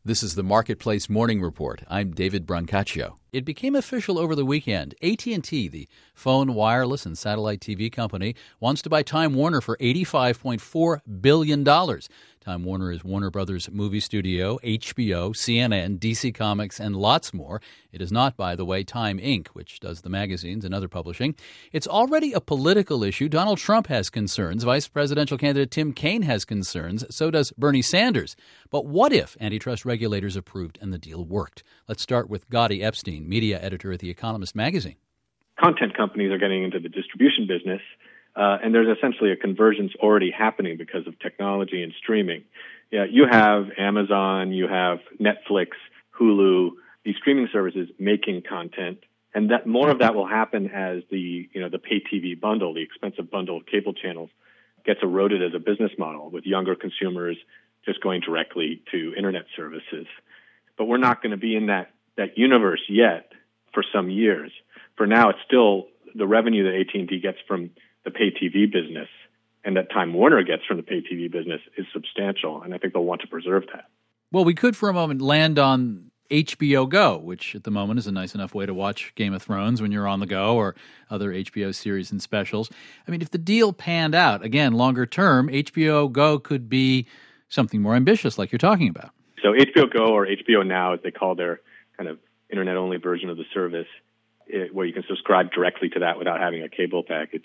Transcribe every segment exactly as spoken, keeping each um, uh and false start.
This is the Marketplace Morning Report. I'm David Brancaccio. It became official over the weekend. A T and T, the phone, wireless, and satellite T V company, wants to buy Time Warner for eighty-five point four billion dollars. Time Warner is Warner Brothers movie studio, H B O, C N N, D C Comics, and lots more. It is not, by the way, Time Incorporated, which does the magazines and other publishing. It's already a political issue. Donald Trump has concerns. Vice presidential candidate Tim Kaine has concerns. So does Bernie Sanders. But what if antitrust regulators approved and the deal worked? Let's start with Gadi Epstein, media editor at The Economist magazine. Content companies are getting into the distribution business, uh, and there's essentially a convergence already happening because of technology and streaming. Yeah, you have Amazon, you have Netflix, Hulu, these streaming services making content, and that more of that will happen as the you know the pay T V bundle, the expensive bundle of cable channels, gets eroded as a business model with younger consumers just going directly to internet services. But we're not going to be in that that universe yet for some years. For now, it's still the revenue that A T and T gets from the pay T V business and that Time Warner gets from the pay T V business is substantial, and I think they'll want to preserve that. Well, we could for a moment land on H B O Go, which at the moment is a nice enough way to watch Game of Thrones when you're on the go or other H B O series and specials. I mean, if the deal panned out, again, longer term, H B O Go could be something more ambitious like you're talking about. So H B O Go, or H B O Now, as they call their kind of internet-only version of the service, it, where you can subscribe directly to that without having a cable package,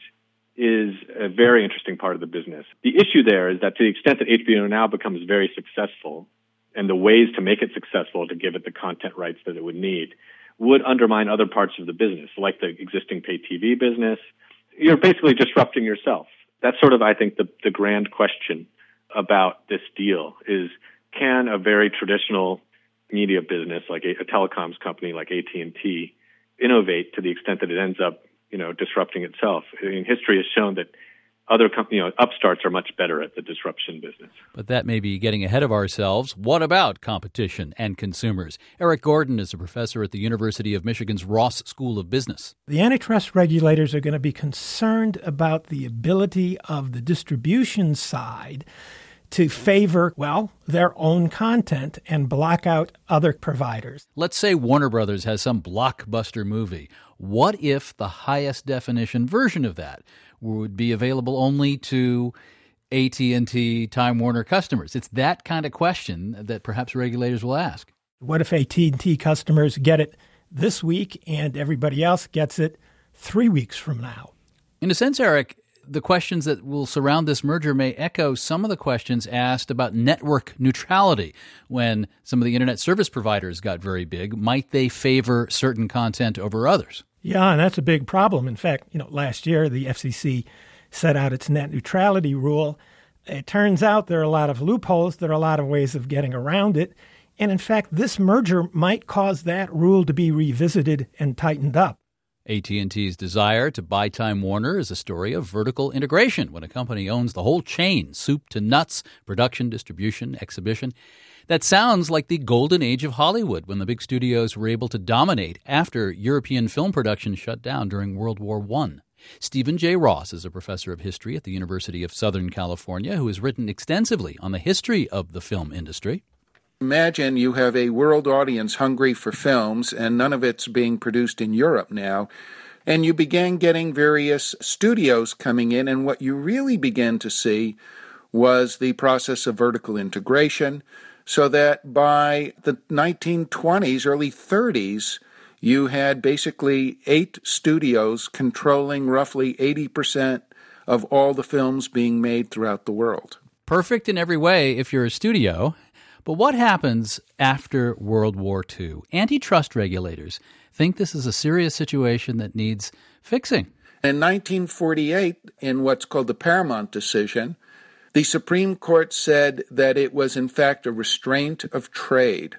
is a very interesting part of the business. The issue there is that to the extent that H B O Now becomes very successful, and the ways to make it successful to give it the content rights that it would need would undermine other parts of the business, like the existing pay T V business. You're basically disrupting yourself. That's sort of, I think, the, the grand question about this deal is, can a very traditional media business like a, a telecoms company like A T and T innovate to the extent that it ends up, you know, disrupting itself? I mean, history has shown that other company, you know, upstarts are much better at the disruption business. But that may be getting ahead of ourselves. What about competition and consumers? Eric Gordon is a professor at the University of Michigan's Ross School of Business. The antitrust regulators are going to be concerned about the ability of the distribution side to favor, well, their own content and block out other providers. Let's say Warner Brothers has some blockbuster movie. What if the highest definition version of that would be available only to A T and T, Time Warner customers? It's that kind of question that perhaps regulators will ask. What if A T and T customers get it this week and everybody else gets it three weeks from now? In a sense, Eric, the questions that will surround this merger may echo some of the questions asked about network neutrality when some of the internet service providers got very big. Might they favor certain content over others? Yeah, and that's a big problem. In fact, you know, last year the F C C set out its net neutrality rule. It turns out there are a lot of loopholes. There are a lot of ways of getting around it. And in fact, this merger might cause that rule to be revisited and tightened up. A T and T's desire to buy Time Warner is a story of vertical integration when a company owns the whole chain, soup to nuts, production, distribution, exhibition. That sounds like the golden age of Hollywood when the big studios were able to dominate after European film production shut down during World War One. Stephen J. Ross is a professor of history at the University of Southern California who has written extensively on the history of the film industry. Imagine you have a world audience hungry for films, and none of it's being produced in Europe now. And you began getting various studios coming in, and what you really began to see was the process of vertical integration, so that by the nineteen twenties, early thirties, you had basically eight studios controlling roughly eighty percent of all the films being made throughout the world. Perfect in every way if you're a studio. But what happens after World War Two? Antitrust regulators think this is a serious situation that needs fixing. In nineteen forty-eight, in what's called the Paramount decision, the Supreme Court said that it was in fact a restraint of trade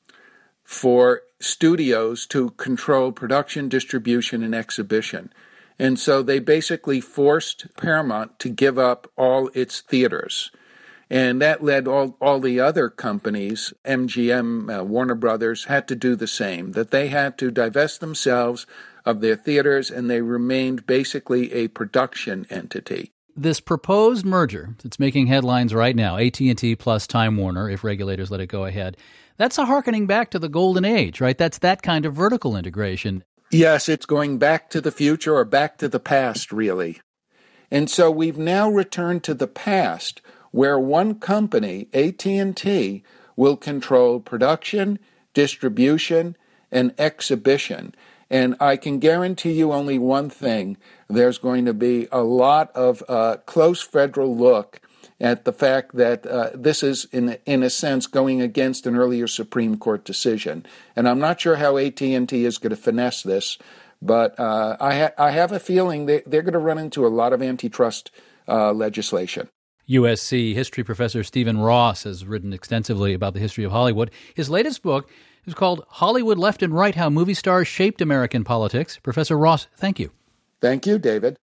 for studios to control production, distribution, and exhibition. And so they basically forced Paramount to give up all its theaters. And that led all, all the other companies, M G M, uh, Warner Brothers, had to do the same, that they had to divest themselves of their theaters, and they remained basically a production entity. This proposed merger that's making headlines right now, A T and T plus Time Warner, if regulators let it go ahead, That's a hearkening back to the golden age, right? That's that kind of vertical integration. Yes, it's going back to the future or back to the past, really. And so we've now returned to the past, where one company, A T and T, will control production, distribution, and exhibition. And I can guarantee you only one thing. There's going to be a lot of uh, close federal look at the fact that uh, this is, in, in a sense, going against an earlier Supreme Court decision. And I'm not sure how A T and T is going to finesse this, but uh, I, ha- I have a feeling they, they're going to run into a lot of antitrust uh, legislation. U S C history professor Stephen Ross has written extensively about the history of Hollywood. His latest book is called Hollywood Left and Right, How Movie Stars Shaped American Politics. Professor Ross, thank you. Thank you, David.